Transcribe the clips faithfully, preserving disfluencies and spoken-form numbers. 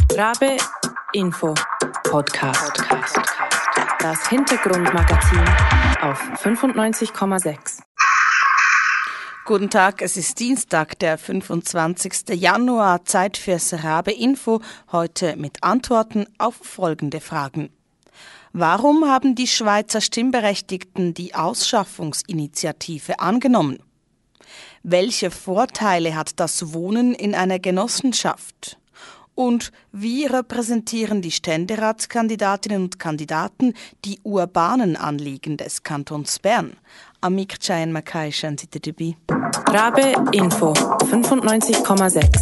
Rabe Info Podcast. Das Hintergrundmagazin auf fünfundneunzig Komma sechs. Guten Tag, es ist Dienstag, der fünfundzwanzigsten Januar, Zeit fürs Rabe Info, heute mit Antworten auf folgende Fragen. Warum haben die Schweizer Stimmberechtigten die Ausschaffungsinitiative angenommen? Welche Vorteile hat das Wohnen in einer Genossenschaft? Und wie repräsentieren die Ständeratskandidatinnen und Kandidaten die urbanen Anliegen des Kantons Bern? Amik Chayan Makai, schön seid ihr dabei. Rabe Info fünfundneunzig Komma sechs.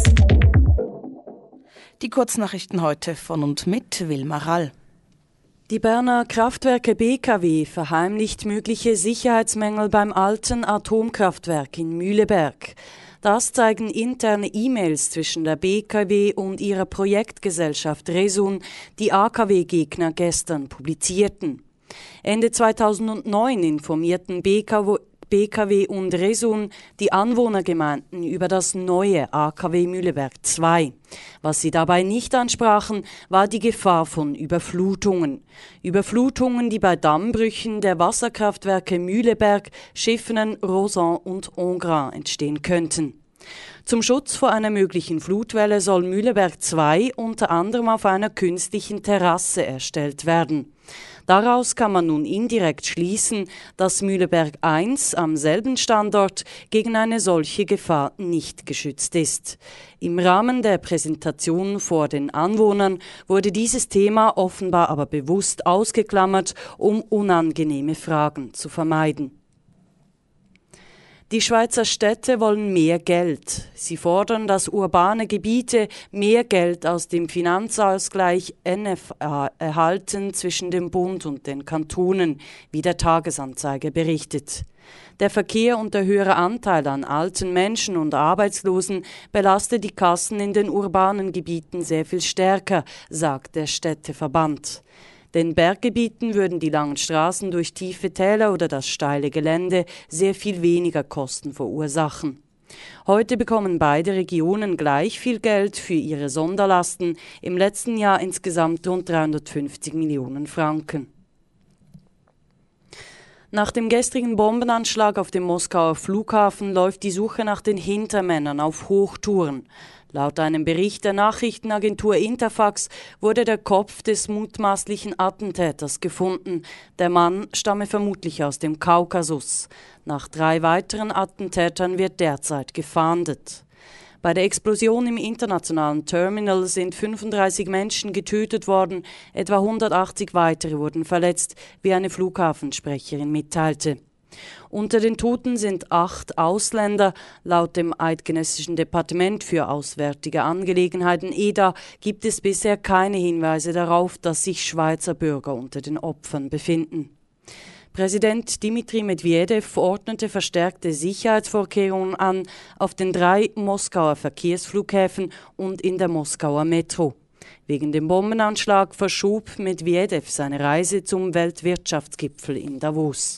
Die Kurznachrichten heute von und mit Wilma Rall. Die Berner Kraftwerke B K W verheimlicht mögliche Sicherheitsmängel beim alten Atomkraftwerk in Mühleberg. Das zeigen interne E-Mails zwischen der B K W und ihrer Projektgesellschaft Resun, die A K W-Gegner gestern publizierten. Ende zweitausendneun informierten B K W und Resun die Anwohnergemeinden über das neue A K W Mühleberg zwei. Was sie dabei nicht ansprachen, war die Gefahr von Überflutungen. Überflutungen, die bei Dammbrüchen der Wasserkraftwerke Mühleberg, Schiffenen, Rosan und Ongrin entstehen könnten. Zum Schutz vor einer möglichen Flutwelle soll Mühleberg zwei unter anderem auf einer künstlichen Terrasse erstellt werden. Daraus kann man nun indirekt schließen, dass Mühleberg eins am selben Standort gegen eine solche Gefahr nicht geschützt ist. Im Rahmen der Präsentation vor den Anwohnern wurde dieses Thema offenbar aber bewusst ausgeklammert, um unangenehme Fragen zu vermeiden. Die Schweizer Städte wollen mehr Geld. Sie fordern, dass urbane Gebiete mehr Geld aus dem Finanzausgleich N F A erhalten zwischen dem Bund und den Kantonen, wie der Tagesanzeiger berichtet. Der Verkehr und der höhere Anteil an alten Menschen und Arbeitslosen belastet die Kassen in den urbanen Gebieten sehr viel stärker, sagt der Städteverband. Den Berggebieten würden die langen Straßen durch tiefe Täler oder das steile Gelände sehr viel weniger Kosten verursachen. Heute bekommen beide Regionen gleich viel Geld für ihre Sonderlasten, im letzten Jahr insgesamt rund dreihundertfünfzig Millionen Franken. Nach dem gestrigen Bombenanschlag auf dem Moskauer Flughafen läuft die Suche nach den Hintermännern auf Hochtouren. Laut einem Bericht der Nachrichtenagentur Interfax wurde der Kopf des mutmaßlichen Attentäters gefunden. Der Mann stamme vermutlich aus dem Kaukasus. Nach drei weiteren Attentätern wird derzeit gefahndet. Bei der Explosion im internationalen Terminal sind fünfunddreißig Menschen getötet worden, etwa hundertachtzig weitere wurden verletzt, wie eine Flughafensprecherin mitteilte. Unter den Toten sind acht Ausländer. Laut dem Eidgenössischen Departement für Auswärtige Angelegenheiten E D A gibt es bisher keine Hinweise darauf, dass sich Schweizer Bürger unter den Opfern befinden. Präsident Dmitri Medvedev verordnete verstärkte Sicherheitsvorkehrungen an auf den drei Moskauer Verkehrsflughäfen und in der Moskauer Metro. Wegen dem Bombenanschlag verschob Medvedev seine Reise zum Weltwirtschaftsgipfel in Davos.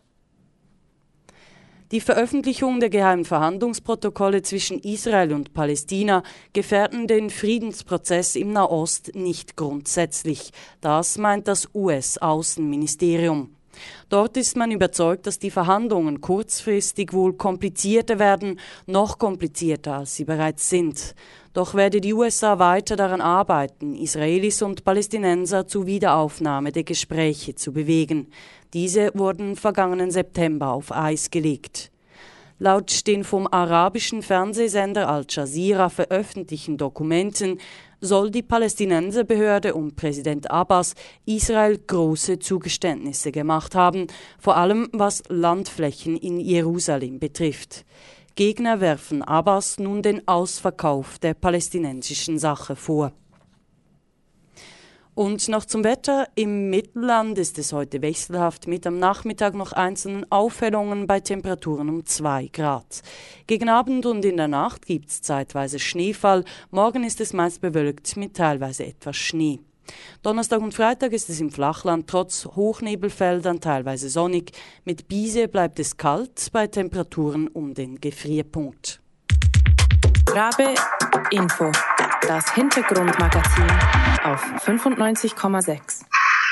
Die Veröffentlichung der geheimen Verhandlungsprotokolle zwischen Israel und Palästina gefährden den Friedensprozess im Nahost nicht grundsätzlich. Das meint das U S-Außenministerium. Dort ist man überzeugt, dass die Verhandlungen kurzfristig wohl komplizierter werden, noch komplizierter als sie bereits sind. Doch werde die U S A weiter daran arbeiten, Israelis und Palästinenser zur Wiederaufnahme der Gespräche zu bewegen. Diese wurden vergangenen September auf Eis gelegt. Laut den vom arabischen Fernsehsender Al Jazeera veröffentlichten Dokumenten soll die Palästinenserbehörde um Präsident Abbas Israel große Zugeständnisse gemacht haben, vor allem was Landflächen in Jerusalem betrifft. Gegner werfen Abbas nun den Ausverkauf der palästinensischen Sache vor. Und noch zum Wetter. Im Mittelland ist es heute wechselhaft mit am Nachmittag noch einzelnen Aufhellungen bei Temperaturen um zwei Grad. Gegen Abend und in der Nacht gibt es zeitweise Schneefall. Morgen ist es meist bewölkt mit teilweise etwas Schnee. Donnerstag und Freitag ist es im Flachland trotz Hochnebelfeldern teilweise sonnig. Mit Biese bleibt es kalt bei Temperaturen um den Gefrierpunkt. Rabe Info Das Hintergrundmagazin auf fünfundneunzig Komma sechs.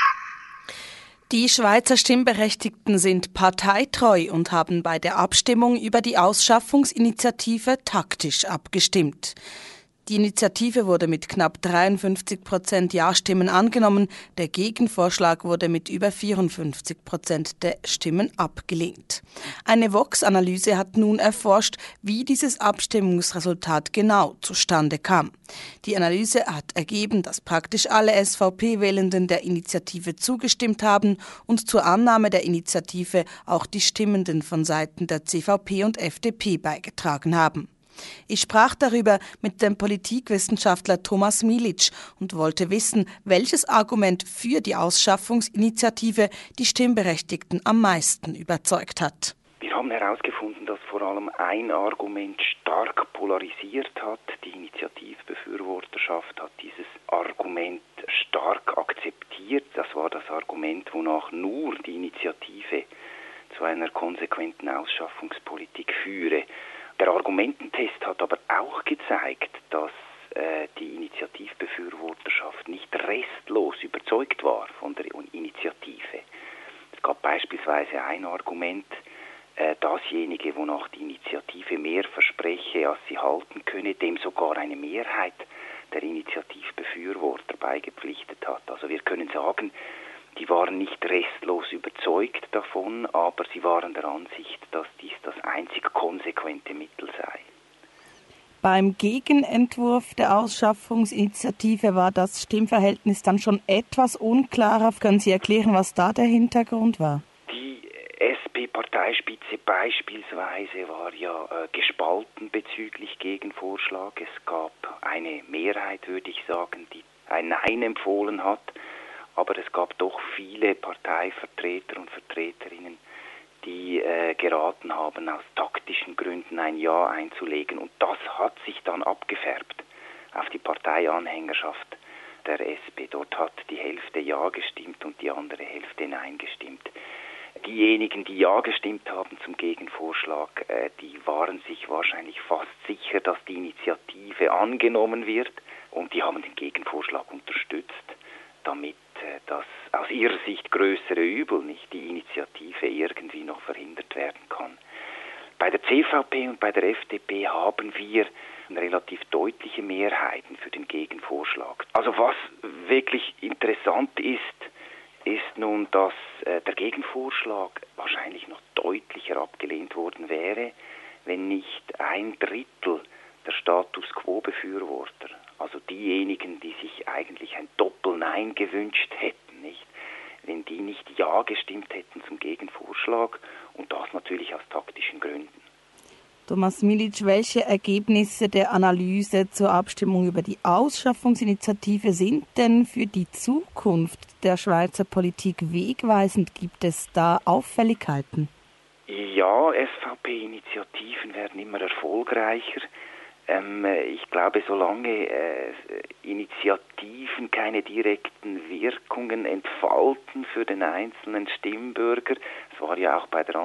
Die Schweizer Stimmberechtigten sind parteitreu und haben bei der Abstimmung über die Ausschaffungsinitiative taktisch abgestimmt. Die Initiative wurde mit knapp dreiundfünfzig Prozent Ja-Stimmen angenommen, der Gegenvorschlag wurde mit über vierundfünfzig Prozent der Stimmen abgelehnt. Eine Vox-Analyse hat nun erforscht, wie dieses Abstimmungsresultat genau zustande kam. Die Analyse hat ergeben, dass praktisch alle S V P-Wählenden der Initiative zugestimmt haben und zur Annahme der Initiative auch die Stimmenden von Seiten der C V P und F D P beigetragen haben. Ich sprach darüber mit dem Politikwissenschaftler Thomas Milic und wollte wissen, welches Argument für die Ausschaffungsinitiative die Stimmberechtigten am meisten überzeugt hat. Wir haben herausgefunden, dass vor allem ein Argument stark polarisiert hat. Die Initiativbefürworterschaft hat dieses Argument stark akzeptiert. Das war das Argument, wonach nur die Initiative zu einer konsequenten Ausschaffungspolitik führe. Der Argumententest hat aber auch gezeigt, dass äh, die Initiativbefürworterschaft nicht restlos überzeugt war von der Initiative. Es gab beispielsweise ein Argument, äh, dasjenige, wonach die Initiative mehr verspreche, als sie halten könne, dem sogar eine Mehrheit der Initiativbefürworter beigepflichtet hat. Also wir können sagen, die waren nicht restlos überzeugt davon, aber sie waren der Ansicht, dass dies das einzig konsequente Mittel sei. Beim Gegenentwurf der Ausschaffungsinitiative war das Stimmverhältnis dann schon etwas unklarer. Können Sie erklären, was da der Hintergrund war? Die S P-Parteispitze beispielsweise war ja äh, gespalten bezüglich Gegenvorschlag. Es gab eine Mehrheit, würde ich sagen, die ein Nein empfohlen hat. Aber es gab doch viele Parteivertreter und Vertreterinnen, die äh, geraten haben, aus taktischen Gründen ein Ja einzulegen. Und das hat sich dann abgefärbt auf die Parteianhängerschaft der S P. Dort hat die Hälfte Ja gestimmt und die andere Hälfte Nein gestimmt. Diejenigen, die Ja gestimmt haben zum Gegenvorschlag, äh, die waren sich wahrscheinlich fast sicher, dass die Initiative angenommen wird. Und die haben den Gegenvorschlag unterstützt, damit das aus ihrer Sicht größere Übel, nicht die Initiative, irgendwie noch verhindert werden kann. Bei der C V P und bei der F D P haben wir relativ deutliche Mehrheiten für den Gegenvorschlag. Also was wirklich interessant ist, ist nun, dass äh, der Gegenvorschlag wahrscheinlich noch deutlicher abgelehnt worden wäre, wenn nicht ein Drittel der Status-Quo-Befürworter, also diejenigen, die sich eigentlich ein Doppel-Nein gewünscht hätten, nicht? Wenn die nicht Ja gestimmt hätten zum Gegenvorschlag und das natürlich aus taktischen Gründen. Thomas Milic, welche Ergebnisse der Analyse zur Abstimmung über die Ausschaffungsinitiative sind denn für die Zukunft der Schweizer Politik wegweisend? Gibt es da Auffälligkeiten? Ja, S V P-Initiativen werden immer erfolgreicher. Ähm, ich glaube, solange äh, Initiativen keine direkten Wirkungen entfalten für den einzelnen Stimmbürger, das war ja auch bei der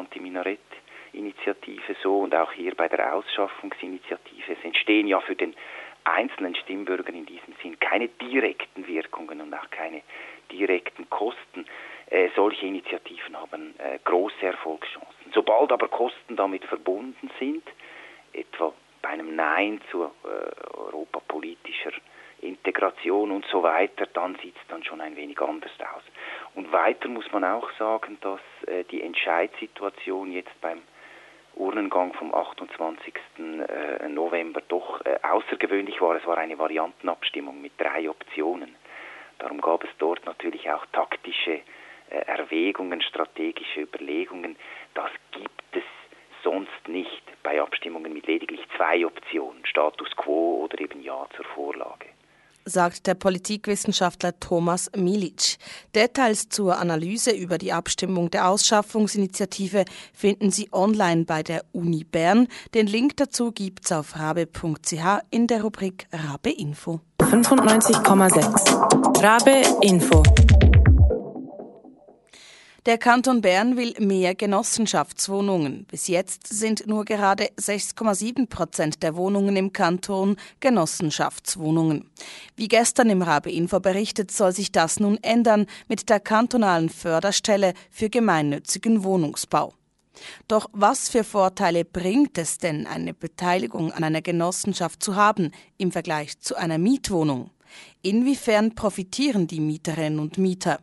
Anti-Minarett-Initiative so und auch hier bei der Ausschaffungsinitiative, es entstehen ja für den einzelnen Stimmbürger in diesem Sinn keine direkten Wirkungen und auch keine direkten Kosten. Äh, solche Initiativen haben äh, große Erfolgschancen. Sobald aber Kosten damit verbunden sind, etwa bei einem Nein zu äh, europapolitischer Integration und so weiter, dann sieht es dann schon ein wenig anders aus. Und weiter muss man auch sagen, dass äh, die Entscheidssituation jetzt beim Urnengang vom achtundzwanzigsten Äh, November doch äh, außergewöhnlich war. Es war eine Variantenabstimmung mit drei Optionen. Darum gab es dort natürlich auch taktische äh, Erwägungen, strategische Überlegungen. Das gibt es sonst nicht bei Abstimmungen mit lediglich zwei Optionen, Status Quo oder eben Ja zur Vorlage. Sagt der Politikwissenschaftler Thomas Milic. Details zur Analyse über die Abstimmung der Ausschaffungsinitiative finden Sie online bei der Uni Bern. Den Link dazu gibt's auf rabe punkt c h in der Rubrik Rabe Info. fünfundneunzig Komma sechs Rabe Info. Der Kanton Bern will mehr Genossenschaftswohnungen. Bis jetzt sind nur gerade sechs Komma sieben Prozent der Wohnungen im Kanton Genossenschaftswohnungen. Wie gestern im Rabe Info berichtet, soll sich das nun ändern mit der kantonalen Förderstelle für gemeinnützigen Wohnungsbau. Doch was für Vorteile bringt es denn, eine Beteiligung an einer Genossenschaft zu haben im Vergleich zu einer Mietwohnung? Inwiefern profitieren die Mieterinnen und Mieter?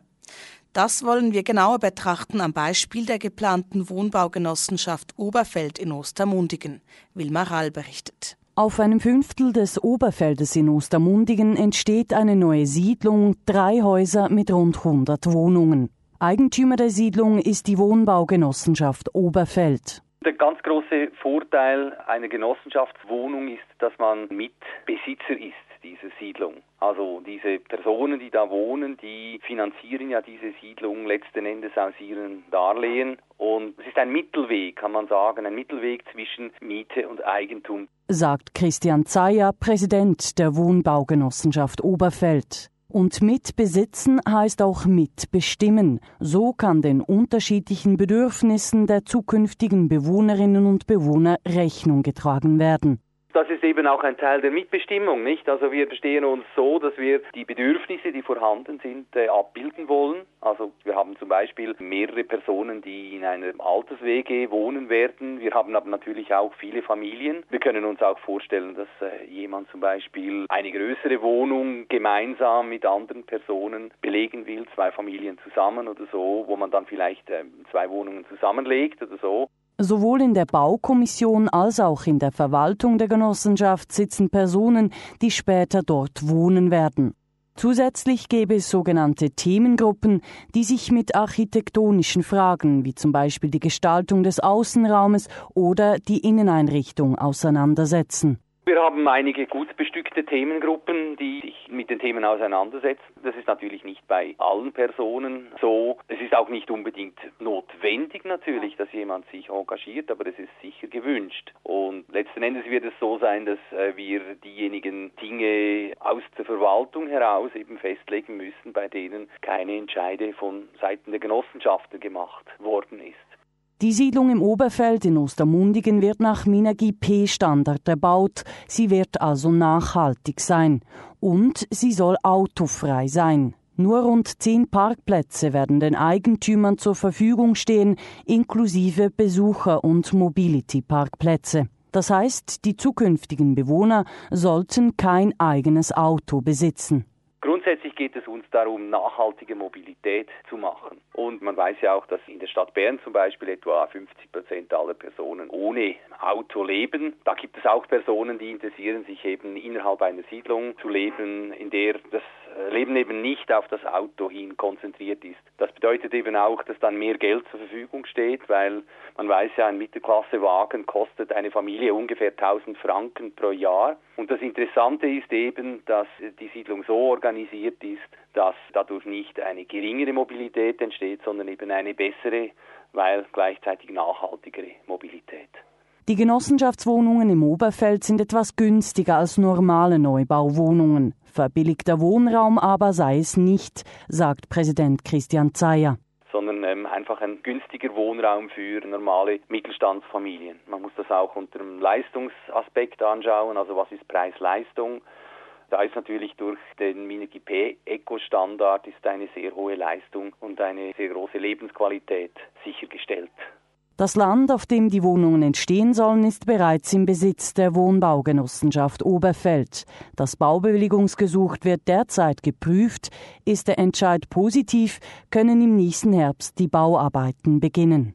Das wollen wir genauer betrachten am Beispiel der geplanten Wohnbaugenossenschaft Oberfeld in Ostermundigen. Wilma Rall berichtet. Auf einem Fünftel des Oberfeldes in Ostermundigen entsteht eine neue Siedlung, drei Häuser mit rund hundert Wohnungen. Eigentümer der Siedlung ist die Wohnbaugenossenschaft Oberfeld. Der ganz große Vorteil einer Genossenschaftswohnung ist, dass man Mitbesitzer ist dieser Siedlung. Also diese Personen, die da wohnen, die finanzieren ja diese Siedlung letzten Endes aus ihren Darlehen. Und es ist ein Mittelweg, kann man sagen, ein Mittelweg zwischen Miete und Eigentum. Sagt Christian Zeyer, Präsident der Wohnbaugenossenschaft Oberfeld. Und mitbesitzen heißt auch mitbestimmen. So kann den unterschiedlichen Bedürfnissen der zukünftigen Bewohnerinnen und Bewohner Rechnung getragen werden. Das ist eben auch ein Teil der Mitbestimmung, nicht? Also wir verstehen uns so, dass wir die Bedürfnisse, die vorhanden sind, äh, abbilden wollen. Also wir haben zum Beispiel mehrere Personen, die in einer Alters-W G wohnen werden. Wir haben aber natürlich auch viele Familien. Wir können uns auch vorstellen, dass äh, jemand zum Beispiel eine größere Wohnung gemeinsam mit anderen Personen belegen will, zwei Familien zusammen oder so, wo man dann vielleicht äh, zwei Wohnungen zusammenlegt oder so. Sowohl in der Baukommission als auch in der Verwaltung der Genossenschaft sitzen Personen, die später dort wohnen werden. Zusätzlich gäbe es sogenannte Themengruppen, die sich mit architektonischen Fragen, wie zum Beispiel die Gestaltung des Außenraumes oder die Inneneinrichtung, auseinandersetzen. Wir haben einige gut bestückte Themengruppen, die sich mit den Themen auseinandersetzen. Das ist natürlich nicht bei allen Personen so. Es ist auch nicht unbedingt notwendig natürlich, dass jemand sich engagiert, aber es ist sicher gewünscht. Und letzten Endes wird es so sein, dass wir diejenigen Dinge aus der Verwaltung heraus eben festlegen müssen, bei denen keine Entscheide von Seiten der Genossenschaften gemacht worden ist. Die Siedlung im Oberfeld in Ostermundigen wird nach Minergie-P-Standard erbaut. Sie wird also nachhaltig sein. Und sie soll autofrei sein. Nur rund zehn Parkplätze werden den Eigentümern zur Verfügung stehen, inklusive Besucher- und Mobility-Parkplätze. Das heißt, die zukünftigen Bewohner sollten kein eigenes Auto besitzen. Grundsätzlich geht es uns darum, nachhaltige Mobilität zu machen. Und man weiß ja auch, dass in der Stadt Bern zum Beispiel etwa fünfzig Prozent aller Personen ohne Auto leben. Da gibt es auch Personen, die interessieren sich eben innerhalb einer Siedlung zu leben, in der das Leben eben nicht auf das Auto hin konzentriert ist. Das bedeutet eben auch, dass dann mehr Geld zur Verfügung steht, weil man weiß ja, ein Mittelklassewagen kostet eine Familie ungefähr tausend Franken pro Jahr. Und das Interessante ist eben, dass die Siedlung so organisiert ist, dass dadurch nicht eine geringere Mobilität entsteht, sondern eben eine bessere, weil gleichzeitig nachhaltigere Mobilität. Die Genossenschaftswohnungen im Oberfeld sind etwas günstiger als normale Neubauwohnungen. Verbilligter Wohnraum aber sei es nicht, sagt Präsident Christian Zeyer. Sondern ähm, einfach ein günstiger Wohnraum für normale Mittelstandsfamilien. Man muss das auch unter dem Leistungsaspekt anschauen, also was ist Preis-Leistung. Da ist natürlich durch den Minergie-P-Eco-Standard ist eine sehr hohe Leistung und eine sehr große Lebensqualität sichergestellt. Das Land, auf dem die Wohnungen entstehen sollen, ist bereits im Besitz der Wohnbaugenossenschaft Oberfeld. Das Baubewilligungsgesuch wird derzeit geprüft. Ist der Entscheid positiv, können im nächsten Herbst die Bauarbeiten beginnen.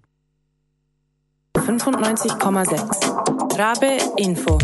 fünfundneunzig Komma sechs Rabe Info.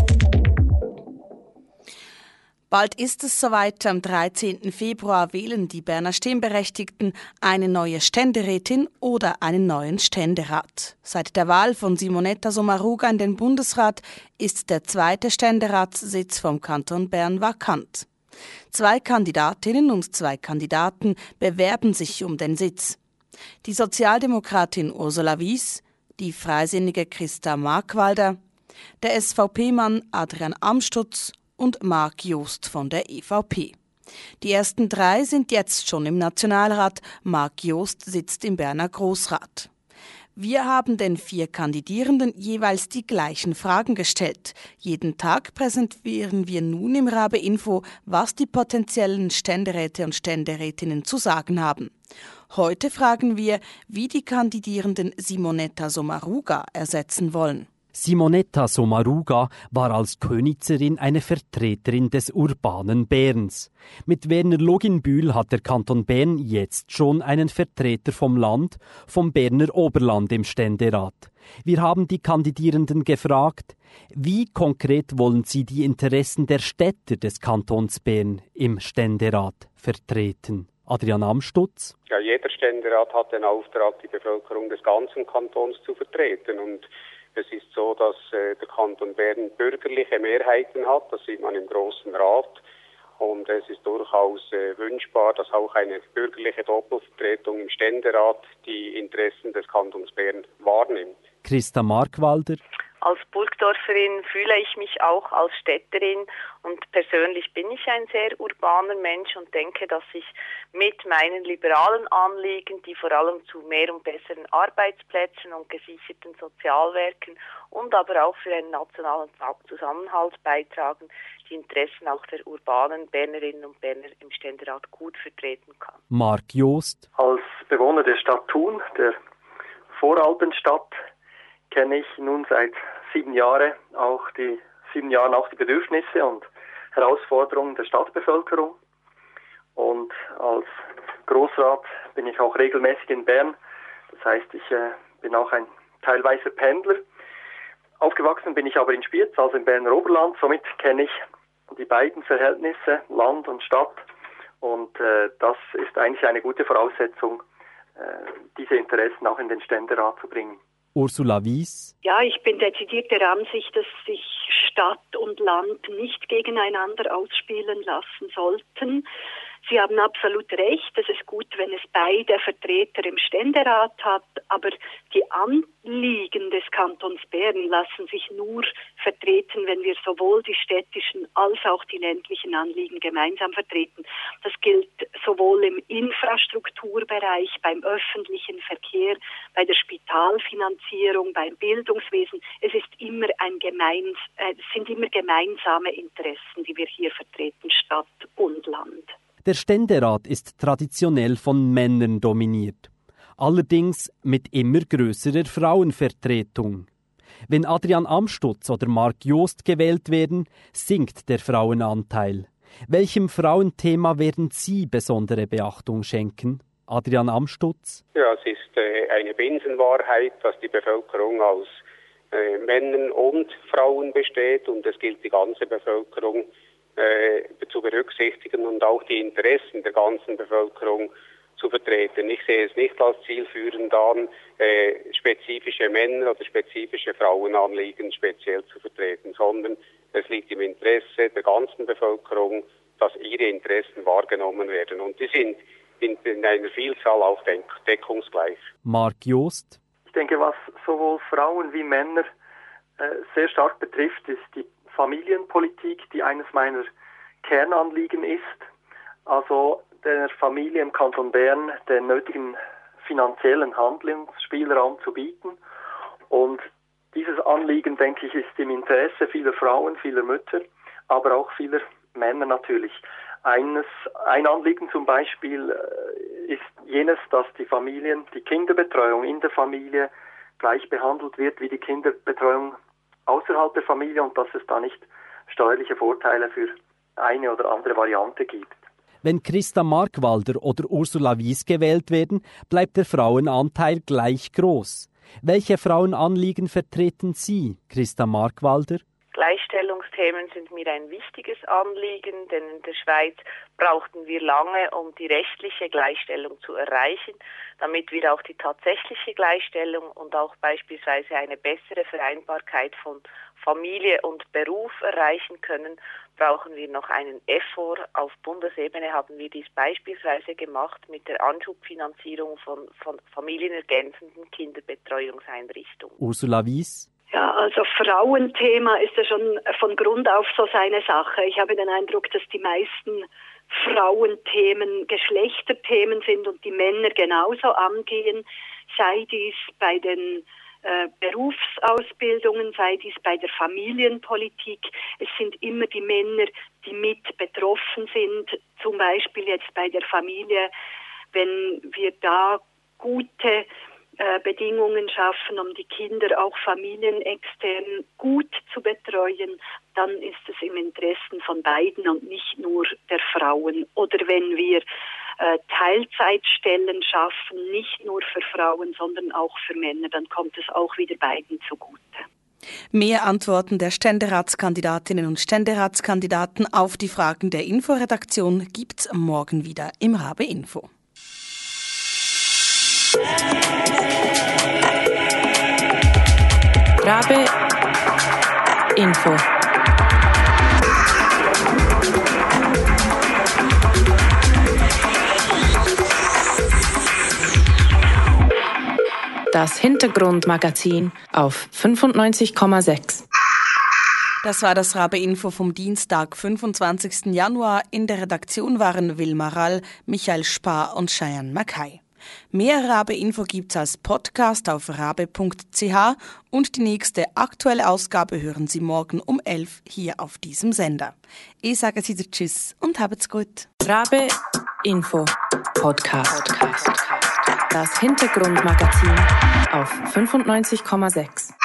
Bald ist es soweit. Am dreizehnten Februar wählen die Berner Stimmberechtigten eine neue Ständerätin oder einen neuen Ständerat. Seit der Wahl von Simonetta Sommaruga in den Bundesrat ist der zweite Ständeratssitz vom Kanton Bern vakant. Zwei Kandidatinnen und zwei Kandidaten bewerben sich um den Sitz. Die Sozialdemokratin Ursula Wies, die freisinnige Christa Markwalder, der S V P-Mann Adrian Amstutz und Marc Jost von der E V P. Die ersten drei sind jetzt schon im Nationalrat. Marc Jost sitzt im Berner Grossrat. Wir haben den vier Kandidierenden jeweils die gleichen Fragen gestellt. Jeden Tag präsentieren wir nun im Rabe Info, was die potenziellen Ständeräte und Ständerätinnen zu sagen haben. Heute fragen wir, wie die Kandidierenden Simonetta Sommaruga ersetzen wollen. Simonetta Sommaruga war als Könitzerin eine Vertreterin des urbanen Berns. Mit Werner Luginbühl hat der Kanton Bern jetzt schon einen Vertreter vom Land, vom Berner Oberland im Ständerat. Wir haben die Kandidierenden gefragt, wie konkret wollen sie die Interessen der Städter des Kantons Bern im Ständerat vertreten? Adrian Amstutz. Ja, jeder Ständerat hat den Auftrag, die Bevölkerung des ganzen Kantons zu vertreten. Und es ist so, dass äh, der Kanton Bern bürgerliche Mehrheiten hat. Das sieht man im Grossen Rat. Und es ist durchaus äh, wünschbar, dass auch eine bürgerliche Doppelvertretung im Ständerat die Interessen des Kantons Bern wahrnimmt. Christa Markwalder. Als Burgdorferin fühle ich mich auch als Städterin und persönlich bin ich ein sehr urbaner Mensch und denke, dass ich mit meinen liberalen Anliegen, die vor allem zu mehr und besseren Arbeitsplätzen und gesicherten Sozialwerken und aber auch für einen nationalen Zusammenhalt beitragen, die Interessen auch der urbanen Bernerinnen und Berner im Ständerat gut vertreten kann. Marc Jost. Als Bewohner der Stadt Thun, der Voralpenstadt, kenne ich nun seit sieben Jahren auch die sieben Jahren auch die Bedürfnisse und Herausforderungen der Stadtbevölkerung. Und als Grossrat bin ich auch regelmäßig in Bern. Das heißt, ich äh, bin auch ein teilweise Pendler. Aufgewachsen bin ich aber in Spiez, also im Berner Oberland. Somit kenne ich die beiden Verhältnisse, Land und Stadt. Und äh, das ist eigentlich eine gute Voraussetzung, äh, diese Interessen auch in den Ständerat zu bringen. Ursula Wies. Ja, ich bin dezidiert der Ansicht, dass sich Stadt und Land nicht gegeneinander ausspielen lassen sollten. Sie haben absolut recht, es ist gut, wenn es beide Vertreter im Ständerat hat, aber die Anliegen des Kantons Bern lassen sich nur vertreten, wenn wir sowohl die städtischen als auch die ländlichen Anliegen gemeinsam vertreten. Das gilt sowohl im Infrastrukturbereich, beim öffentlichen Verkehr, bei der Spitalfinanzierung, beim Bildungswesen. Es ist immer ein gemeins, äh, es sind immer gemeinsame Interessen, die wir hier vertreten, Stadt und Land. Der Ständerat ist traditionell von Männern dominiert, allerdings mit immer größerer Frauenvertretung. Wenn Adrian Amstutz oder Marc Jost gewählt werden, sinkt der Frauenanteil. Welchem Frauenthema werden Sie besondere Beachtung schenken? Adrian Amstutz? Ja, es ist äh, eine Binsenwahrheit, dass die Bevölkerung aus äh, Männern und Frauen besteht und es gilt die ganze Bevölkerung Äh, zu berücksichtigen und auch die Interessen der ganzen Bevölkerung zu vertreten. Ich sehe es nicht als zielführend an, äh, spezifische Männer oder spezifische Frauenanliegen speziell zu vertreten, sondern es liegt im Interesse der ganzen Bevölkerung, dass ihre Interessen wahrgenommen werden. Und die sind in, in einer Vielzahl auch denk- deckungsgleich. Marc Jost. Ich denke, was sowohl Frauen wie Männer äh, sehr stark betrifft, ist die Familienpolitik, die eines meiner Kernanliegen ist, also der Familie im Kanton Bern den nötigen finanziellen Handlungsspielraum zu bieten. Und dieses Anliegen, denke ich, ist im Interesse vieler Frauen, vieler Mütter, aber auch vieler Männer natürlich. Eines, ein Anliegen zum Beispiel ist jenes, dass die Familien, die Kinderbetreuung in der Familie gleich behandelt wird wie die Kinderbetreuung außerhalb der Familie und dass es da nicht steuerliche Vorteile für eine oder andere Variante gibt. Wenn Christa Markwalder oder Ursula Wies gewählt werden, bleibt der Frauenanteil gleich groß. Welche Frauenanliegen vertreten Sie, Christa Markwalder? Gleichstellungsthemen sind mir ein wichtiges Anliegen, denn in der Schweiz brauchten wir lange, um die rechtliche Gleichstellung zu erreichen. Damit wir auch die tatsächliche Gleichstellung und auch beispielsweise eine bessere Vereinbarkeit von Familie und Beruf erreichen können, brauchen wir noch einen Effort. Auf Bundesebene haben wir dies beispielsweise gemacht mit der Anschubfinanzierung von, von familienergänzenden Kinderbetreuungseinrichtungen. Ursula Wies? Ja, also Frauenthema ist ja schon von Grund auf so seine Sache. Ich habe den Eindruck, dass die meisten Frauenthemen Geschlechterthemen sind und die Männer genauso angehen, sei dies bei den äh, Berufsausbildungen, sei dies bei der Familienpolitik. Es sind immer die Männer, die mit betroffen sind, zum Beispiel jetzt bei der Familie, wenn wir da gute äh, Bedingungen schaffen, um die Kinder auch familienextern gut zu betreuen, dann ist es im Interesse von beiden und nicht nur der Frauen. Oder wenn wir äh, Teilzeitstellen schaffen, nicht nur für Frauen, sondern auch für Männer, dann kommt es auch wieder beiden zugute. Mehr Antworten der Ständeratskandidatinnen und Ständeratskandidaten auf die Fragen der Inforedaktion gibt's morgen wieder im Rabe Info. Rabe Info. Das Hintergrundmagazin auf fünfundneunzig Komma sechs. Das war das Rabe Info vom Dienstag, fünfundzwanzigsten Januar. In der Redaktion waren Wilma Rall, Michael Spar und Cheyenne Mackay. Mehr Rabe Info gibt's als Podcast auf rabe punkt c h und die nächste aktuelle Ausgabe hören Sie morgen um elf hier auf diesem Sender. Ich sage jetzt wieder Tschüss und habt's gut. Rabe Info Podcast. Das Hintergrundmagazin auf fünfundneunzig Komma sechs.